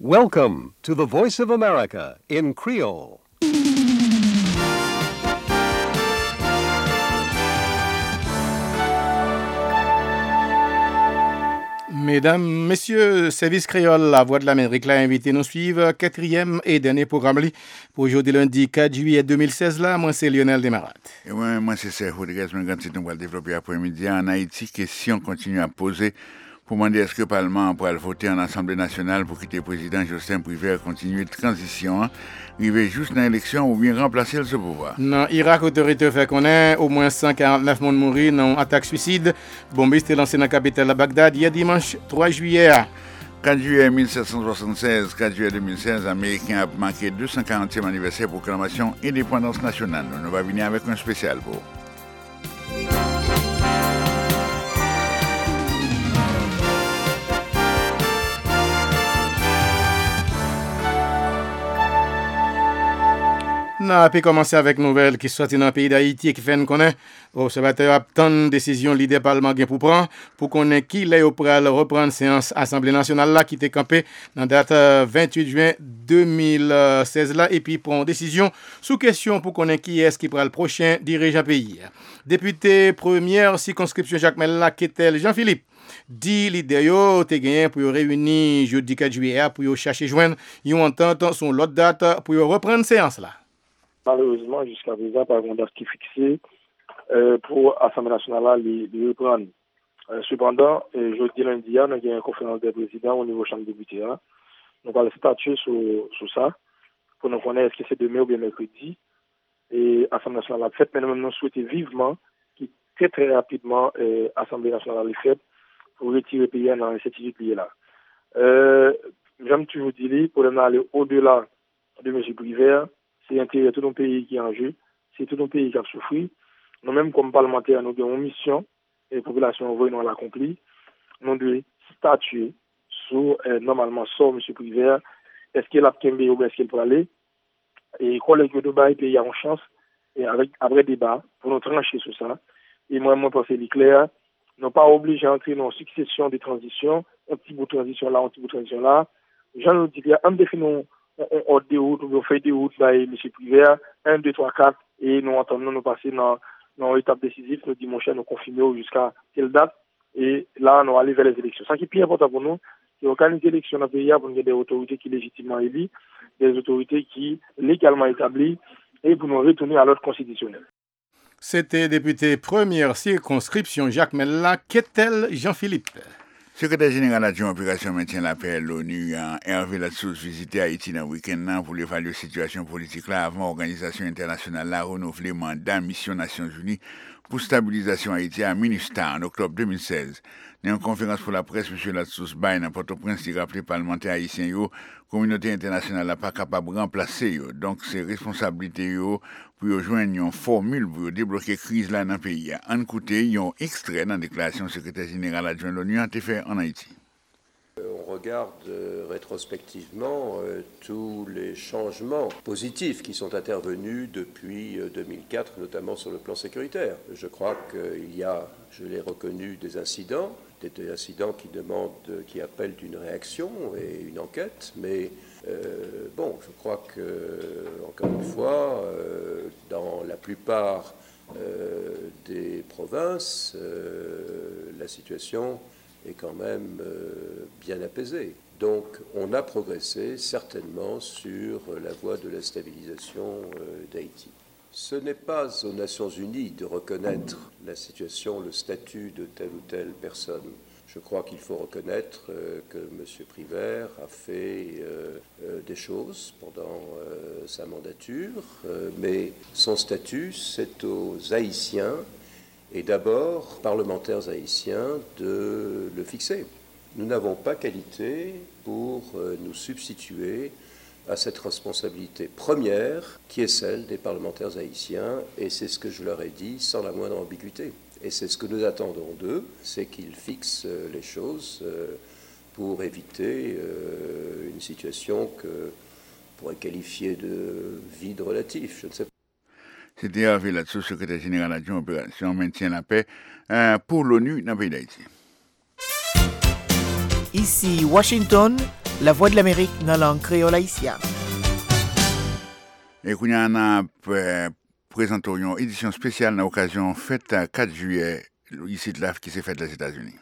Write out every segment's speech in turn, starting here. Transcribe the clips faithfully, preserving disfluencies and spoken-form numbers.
Welcome to the Voice of America in Creole. Mesdames, Messieurs, Service Créole, la Voix de l'Amérique l'a invité nous suivre quatrième et dernier programme li pour aujourd'hui lundi quatre juillet deux mille seize là. Moi c'est Lionel Desmarat. Et moi, moi c'est Serge Rodriguez. Mais quand on va le développer après-midi en Haïti, question continue à poser pour demander est-ce que le Parlement pourra voter en Assemblée nationale pour quitter le président Jocelyn Prévert, continuer de transition, hein, arriver juste dans l'élection ou bien remplacer ce pouvoir. Dans Irak, autorité fait connaître au moins cent quarante-neuf personnes mortes dans une attaque suicide. Bombiste est lancé dans la capitale de Bagdad hier dimanche trois juillet. quatre juillet mille sept cent soixante-seize, quatre juillet deux mille seize, Américains a marqué deux cent quarantième anniversaire pour proclamation indépendance nationale. Nous va venir avec un spécial pour. On a pu commencer avec une nouvelle qui sortit dans le pays d'Haïti et qui fait nous connaître. L'observateur a tant de décisions leader parlement pour prendre pour connaître qui est au pral reprendre séance Assemblée nationale là qui était campé dans date vingt-huit juin deux mille seize là et puis prend décision sous question pour connaître qui est-ce qui prend le prochain dirigeant pays. Député première circonscription Jacques Mella Ketel Jean-Philippe dit leader yo te gagné pour réunir jeudi quatre juillet pour chercher joindre une entente sur l'autre date pour reprendre séance là. Malheureusement, jusqu'à présent, par contre, qui est fixé euh, pour l'Assemblée nationale de reprendre. Euh, cependant, euh, jeudi lundi, il y a une conférence des présidents au niveau de la Chambre des députés. Hein. Nous allons statuer sur, sur ça pour nous connaître est-ce que c'est demain ou bien mercredi. Et l'Assemblée nationale a fait, mais nous, nous souhaitons vivement que très très rapidement l'Assemblée euh, nationale a fait pour retirer le pays dans cette situation-là. Euh, J'aime toujours dire, pour aller au-delà de M. Prévert, c'est l'intérêt de tout un pays qui est en jeu, c'est tout un pays qui a souffert. Nous-mêmes, comme parlementaires, nous avons une mission, et la population veut nous l'accomplir. Nous devons statuer sur, euh, normalement, sur M. Prévert, est-ce qu'il a Kembe ou est-ce qu'il peut aller. Et quand les deux pays ont une chance, et avec, après débat, pour nous trancher sur ça. Et moi, moi, pense que c'est clair, nous ne sommes pas obligés d'entrer dans une succession de transitions, un petit bout de transition là, un petit bout de transition là. Jean nous dit, on définit on, on des routes, on fait des routes par M. Prévert, un, deux, trois, quatre, et nous entendons nous passer dans, dans l'étape décisive, nous dimanche, nous confirmer jusqu'à telle date, et là, nous allons vers les élections. Ce qui est plus important pour nous, c'est organiser les élections dans le pays pour nous des autorités qui sont légitimement élues, des autorités qui sont légalement établies, et pour nous retourner à l'ordre constitutionnel. C'était député première circonscription Jacques Mella Ketel Jean-Philippe. Secrétaire général adjoint opération maintien la paix l'ONU a Hervé Latsous visité Haïti dans le week-end pour évaluer la situation politique là avant l'organisation internationale la renouveler mandat mission Nations Unies pour stabilisation Haïti à MINUSTAH en octobre deux mille seize. Dans une conférence pour la presse, M. Latsous Baye dans Port-au-Prince, il rappelé parlementaires haïtiens yo, communauté internationale n'a pas capable de remplacer yo. Donc c'est responsabilité yo pour joindre une formule pour débloquer la crise là dans le pays. En écouter, il y a un extrait dans la déclaration secrétaire général adjoint de l'ONU a été fait en Haïti. On regarde euh, rétrospectivement euh, tous les changements positifs qui sont intervenus depuis euh, deux mille quatre, notamment sur le plan sécuritaire. Je crois qu'il y a, je l'ai reconnu, des incidents, des incidents qui demandent, qui appellent une réaction et une enquête, mais euh, bon, je crois que, encore une fois, euh, dans la plupart euh, des provinces, euh, la situation est quand même euh, bien apaisée. Donc on a progressé certainement sur la voie de la stabilisation euh, d'Haïti. Ce n'est pas aux Nations Unies de reconnaître la situation, le statut de telle ou telle personne. Je crois qu'il faut reconnaître euh, que M. Prévert a fait euh, euh, des choses pendant euh, sa mandature, euh, mais son statut, c'est aux Haïtiens et d'abord parlementaires haïtiens de le fixer. Nous n'avons pas qualité pour euh, nous substituer à cette responsabilité première qui est celle des parlementaires haïtiens, et c'est ce que je leur ai dit sans la moindre ambiguïté. Et c'est ce que nous attendons d'eux, c'est qu'ils fixent euh, les choses euh, pour éviter euh, une situation que on pourrait qualifier de vide relatif, je ne sais pas. C'était Hervé Latsous, secrétaire général adjoint opération maintien la paix euh, pour l'ONU dans le pays d'Haïti. Ici Washington, La Voix de l'Amérique dans la langue créole haïtienne. Et qu'on y en a présenté une édition spéciale dans l'occasion fête quatre juillet ici de là qui s'est faite aux États-Unis.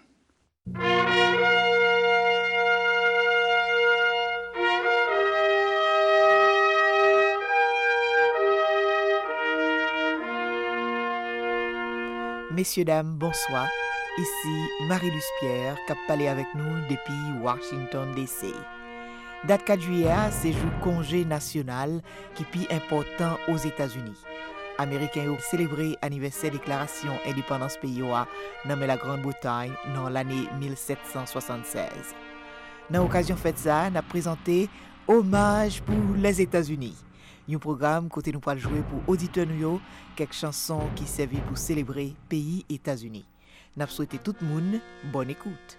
Messieurs, dames, bonsoir. Ici Marie-Luce Pierre qui a parlé avec nous depuis Washington D C. Date quatre juillet, c'est jour congé national qui est plus important aux États-Unis. Américains ont célébré l'anniversaire déclaration indépendance pays dans la Grande-Bretagne dans l'année mille sept cent soixante-seize. Dans l'occasion fête ça, on a présenté hommage pour les États-Unis. Un programme côté nous pour jouer pour auditeurs nous quelques chansons qui servent pour célébrer pays États-Unis. N'a souhaité tout le monde bonne écoute.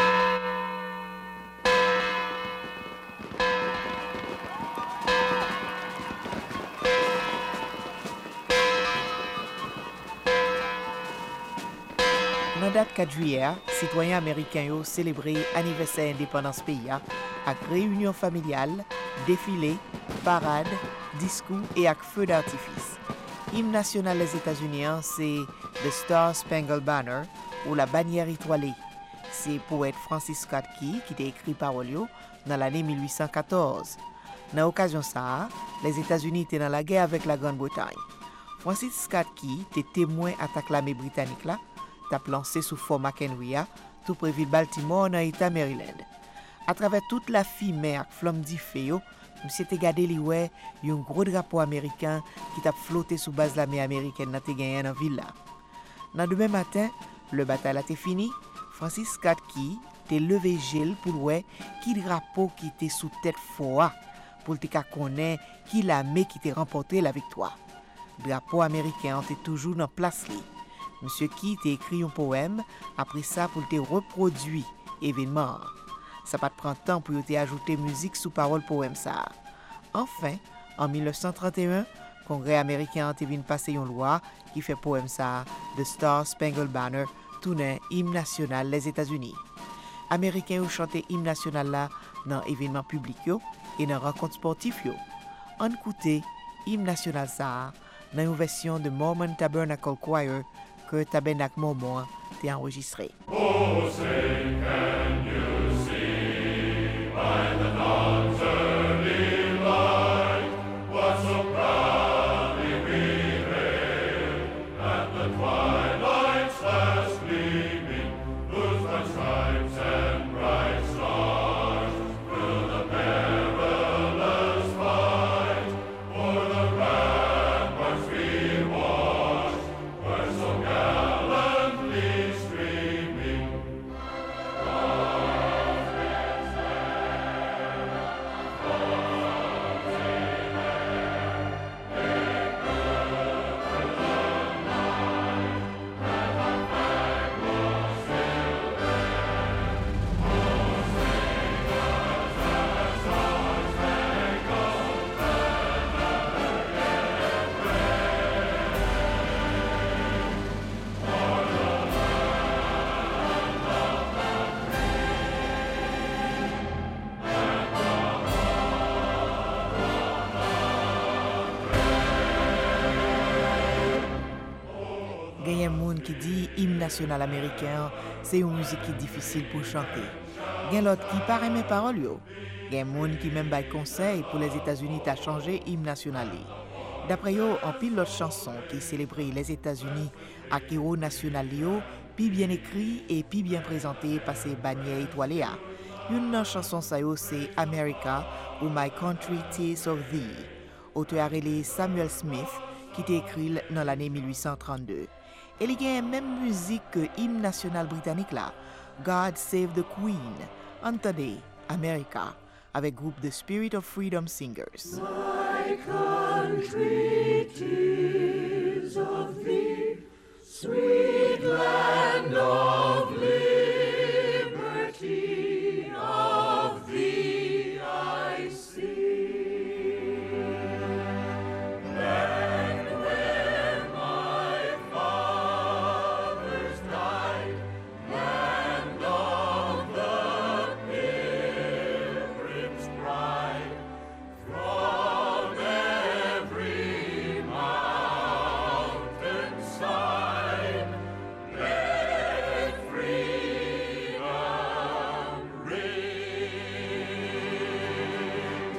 Dans la date quatre juillet, citoyens américains ont célébré l'anniversaire indépendance pays avec réunion familiale, défilé, parade, discours et avec feu d'artifice. Hymne national des États-Unis, c'est The Star Spangled Banner ou la bannière étoilée. C'est poète Francis Scott Key qui a écrit parole dans l'année mille huit cent quatorze. Dans l'occasion ça, les États-Unis étaient dans la guerre avec la Grande-Bretagne. Francis Scott Key était témoin attaque l'armée britannique là, t'a lancé sous Fort McHenry tout près ville Baltimore dans l'État Maryland. À travers toute la fumée avec flamme d'ifé, monsieur te gardé li wè un gros drapeau américain qui t'a flotté sous base l'armée américaine dans te gagné dans ville là. Dans demain matin, le bataille a été fini. Francis Scott Key te levé gel pour ouais qui drapeau qui était sous tête fort pour te connaître qui l'armée qui t'a remporté la victoire. Drapeau américain était toujours dans place li. Monsieur Key t'a écrit un poème après ça pour te reproduire événement. Ça pas prendre temps pour te ajouter musique sous parole poème ça. Enfin, en mille neuf cent trente et un, Congrès américain a venu passer une loi qui fait poème ça The Star Spangled Banner tourné hymne national des États-Unis. Américains ont chanté hymne national là dans événements publics et dans rencontres sportives yo. On écoutait hymne national ça dans une version de Mormon Tabernacle Choir que Tabernacle Mormon a enregistré. Oh, say can you see by the dawn's early light what so proudly we hailed at the twilight's last gleaming, whose bright stripes and bright stars through the perilous fight o'er the ramparts we watched were so gallantly streaming. Il y a un monde qui dit hymne national américain, c'est une musique qui est difficile pour chanter. Il y a l'autre qui paraît mes paroles yo. Il y a un monde qui même bail conseil pour les États-Unis à changer hymne national. D'après yo, en pile l'autre chanson qui célébrait les États-Unis à héros national yo, puis bien écrit et puis bien présenté par ces bannières étoilées. Une chanson ça yo c'est America ou My Country Tears of Thee. Auteur arrêté Samuel Smith qui t'a écrit dans l'année mille huit cent trente-deux. Et il y a la même musique que l'hymne national britannique là, God Save the Queen, entendez, America, avec groupe The Spirit of Freedom Singers. My country, tears of thee, sweet land of liberty, of thee I sing. Land where my fathers died, land of the pilgrims From every mountainside, let freedom ring.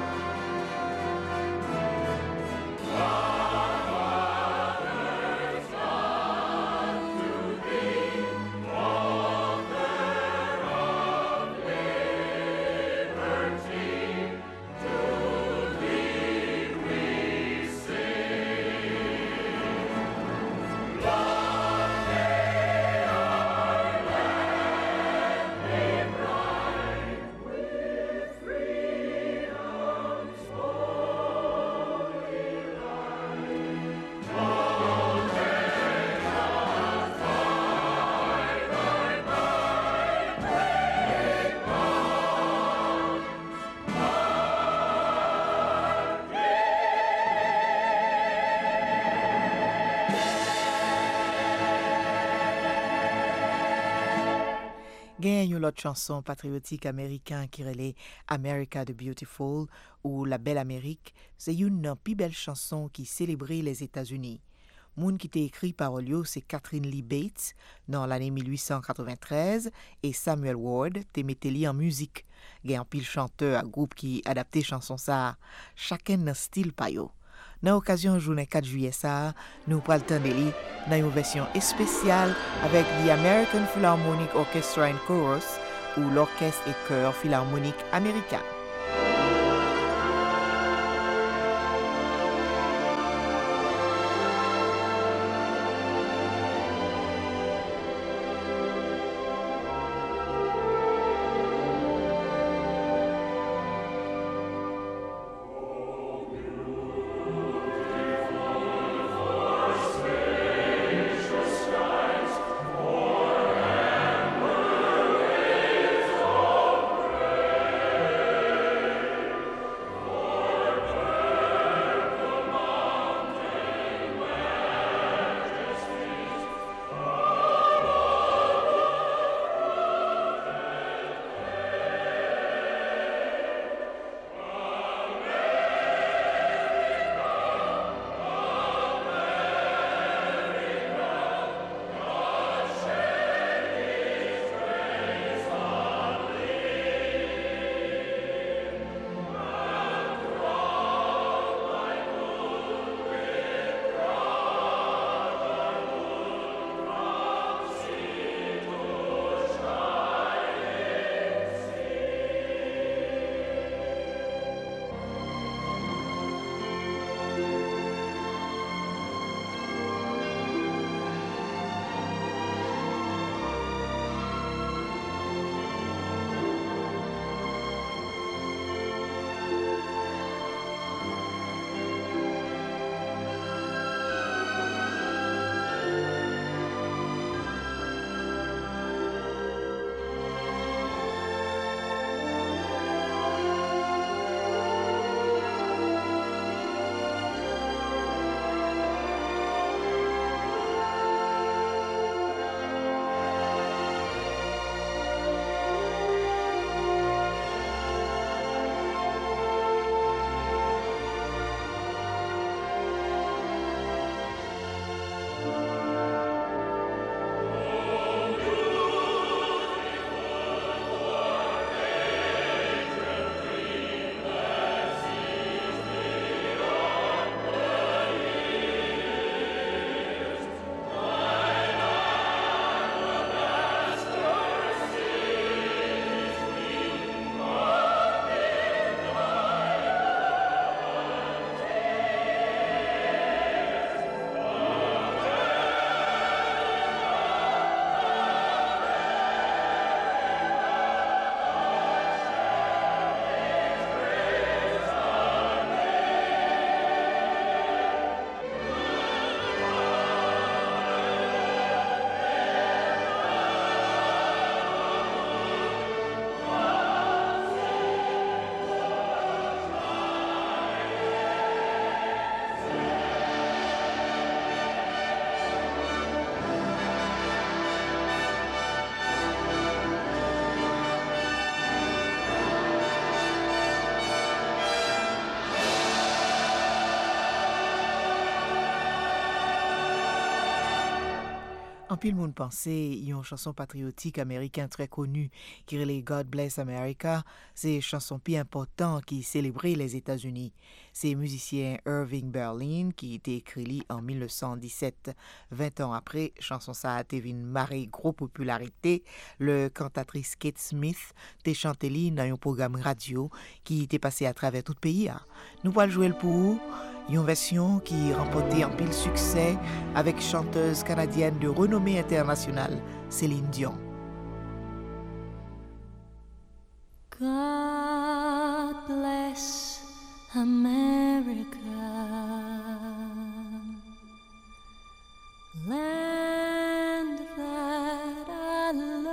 Fathers, unto thee, author of liberty, to thee we sing. Long may our land be bright with freedom's holy light. Oh, let us by thy might break bound Gen yon lot chanson patriotique américain qui relait America the Beautiful ou La Belle Amérique, c'est yon nan pi belle chanson qui célébrait les États-Unis. Moun qui t'a écrit parole yo, c'est Catherine Lee Bates dans l'année mille huit cent quatre-vingt-treize et Samuel Ward te mette li en musique. Gen pile chanteur à groupe qui adapté chanson ça, chacun nan style pa yo. Dans occasion journée quatre juillet ça, nous pral tande li dans une version spéciale avec the American Philharmonic Orchestra and Chorus ou l'orchestre et chœur philharmonique américain. Spacious skies, forever is En pile moun pense, yon chanson patriotique américain très connue qui relève God Bless America, c'est chanson plus important qui célébrait les États-Unis. C'est musicien Irving Berlin qui était écrit en mille neuf cent dix-sept. vingt ans après, chanson ça a été une marée gros popularité. Le cantatrice Kate Smith t'est chanté li dans un programme radio qui était passé à travers tout le pays. Nous allons jouer pour vous. Une version qui remportait un pile succès avec chanteuse canadienne de renommée internationale, Céline Dion. God bless America, land that I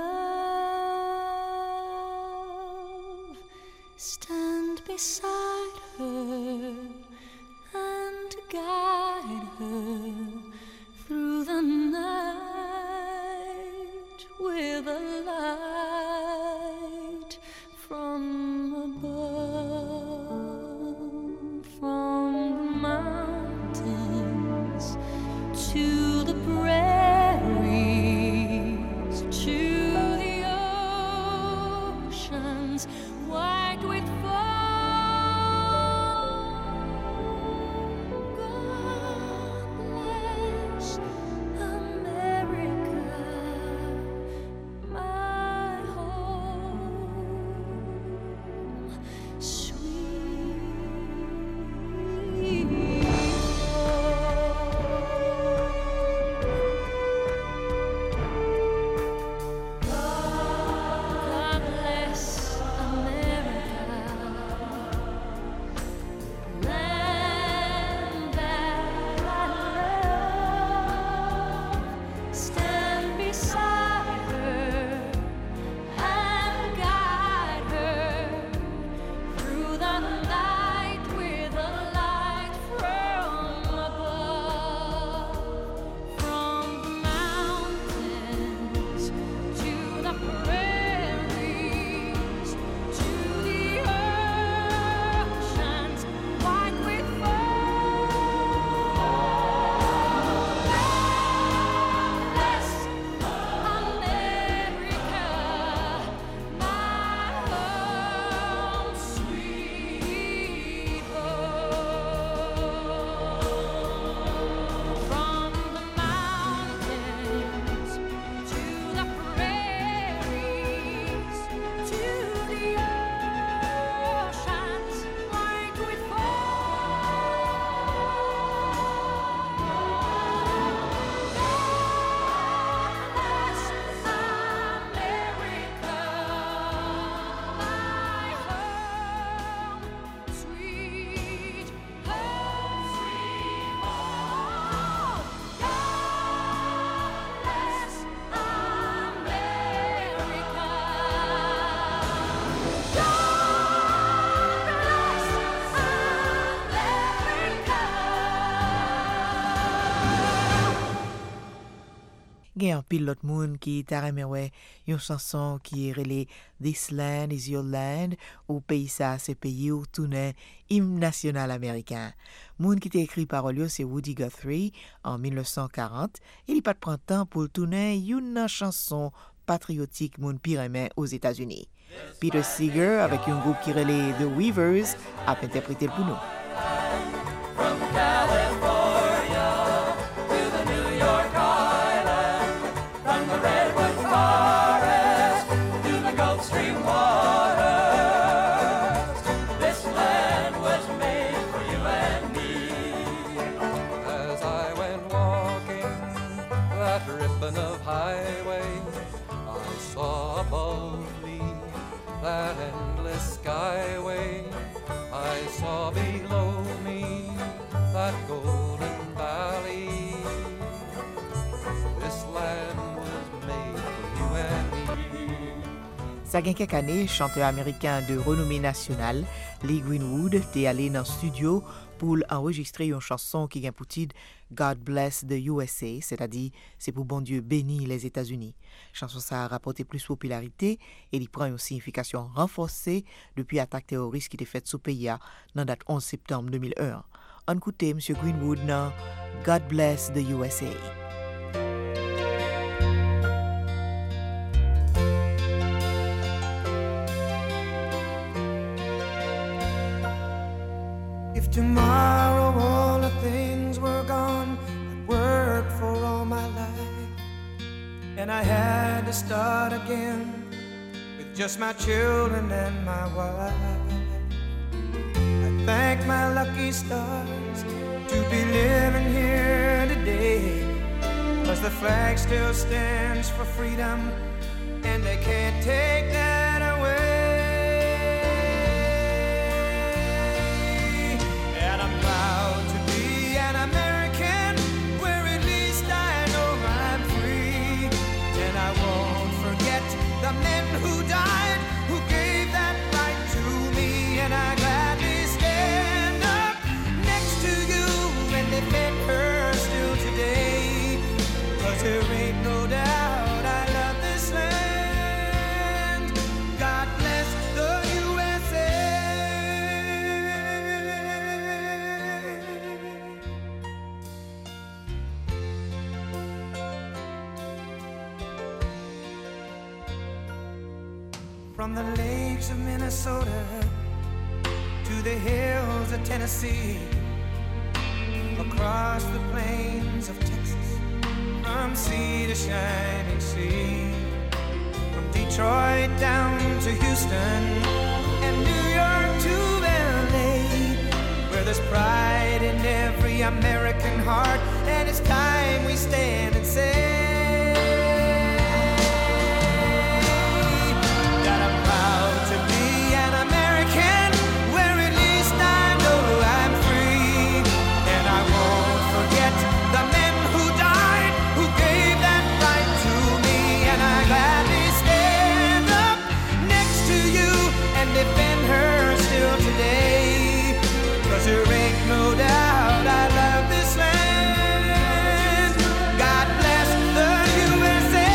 love. Stand beside her and guide her through the night with a light from above, from the mountains to the prairies, to the oceans white with foam. Gen an pile l'autre moun qui ta reme wè yon chanson qui relè This Land is Your Land ou pays ça c'est pays ou tourne hymne national américain. Moun qui t'a écrit parole yo c'est Woody Guthrie en mille neuf cent quarante. Il y pas de printemps pour tourner une chanson patriotique moun pi reme aux États-Unis. Peter Seeger avec un groupe qui relè The Weavers a interprété pour nous. From California to the New York Island, from the Redwood Forest to the Gulf Stream waters, this land was made for you and me. As I went walking that ribbon of highway, I saw above me that endless skyway. I saw below me that golden valley. This land was made for you and me. Ça gen quelques années, chanteur américain de renommée nationale, Lee Greenwood, t'est allé dans le studio pour enregistrer une chanson qui gen pour titre God Bless the U S A, c'est-à-dire c'est pour bon Dieu bénir les États-Unis. Chanson ça a rapporté plus popularité et il prend une signification renforcée depuis l'attaque terroriste qui était faite sous pays dans date onze septembre deux mille un. On écoute M. Greenwood dans God Bless the U S A. tomorrow all the things were gone I'd worked for all my life, and I had to start again with just my children and my wife. I thank my lucky stars to be living here today, 'cause the flag still stands for freedom and they can't take that away. And I'm proud to be an American, where at least I know I'm free. And I won't forget the men who died, who gave that right to me. And I gladly stand up next to you and defend her still today, 'cause there ain't no doubt I love this land. God bless the U S A. From the lakes of Minnesota to the hills of Tennessee, across the plains of Texas, from sea to shining sea, from Detroit down to Houston and New York to L A, where there's pride in every American heart, and it's time we stand and say that I'm proud to be an American, where at least I know I'm free. And I won't forget the men who died, who gave that right to me. And I gladly stand up next to you and defend her still today, 'cause there ain't no doubt I love this land. God bless the U S A.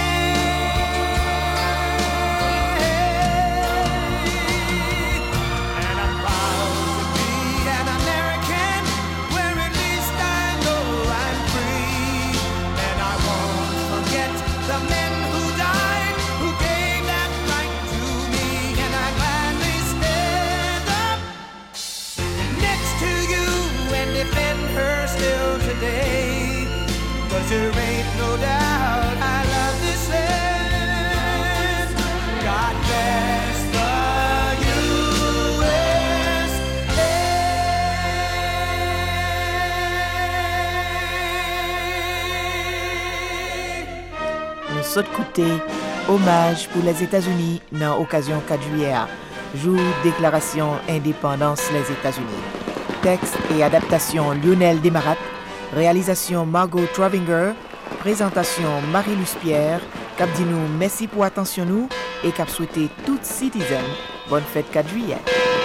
And I'm proud to be an American, where at least I know I'm free. And I won't forget the men who died, who gave that right to me. And I gladly stand up next to you and defend her still today, 'cause there ain't no doubt I love this land. God bless the U S A. Nous sommes écoutés hommage pour les États-Unis dans l'occasion quatre juillet, jour déclaration indépendance les États-Unis. Texte et adaptation Lionel Desmarat, réalisation Margot Trovinger, présentation Marie-Luce Pierre, cap dit nous merci pour attention nous et cap souhaiter toutes citizens bonne fête quatre juillet.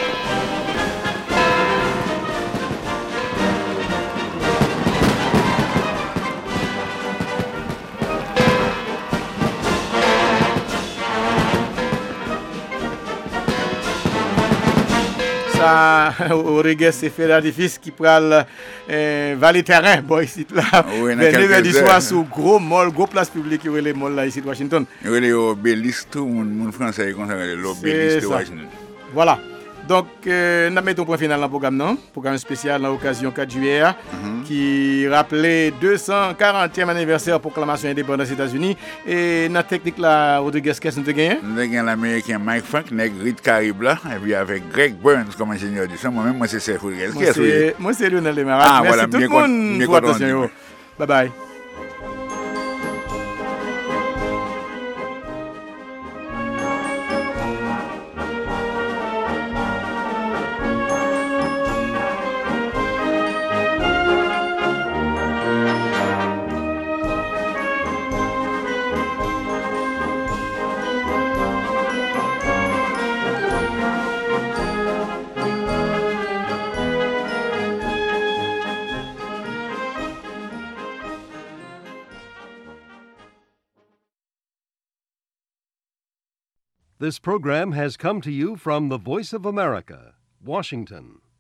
Ça, Rodriguez, c'est fait l'artifice qui pral euh, valer terrain, bon, ici, là. Oui, dans neuf heures quelques du heures. soir, sur gros mall, gros place publique, il y a les malls là, ici, de Washington. Il y a les obélisques, tout le monde français est consacré l'obélisque de ça. Washington. Voilà. Donc, euh, nous mettons point final dans le programme, non? Programme spécial dans l'occasion quatre juillet, Mm-hmm. qui rappelait deux cent quarantième anniversaire proclamation indépendance des États-Unis. Et dans la technique là, Rodriguez, qu'est-ce que nous avons gagné? Nous avons l'américain Mike Frank, Negrit Caribe là, et puis avec Greg Burns comme ingénieur du son. Moi-même, moi, c'est Serge Rodriguez. Qui Moi, est-ce que c'est, moi, c'est Lionel Desmarat. Ah, Merci voilà, tout le mieux qu'on- monde mieux pour qu'on attention. dit. yo. Bye bye. This program has come to you from the Voice of America, Washington.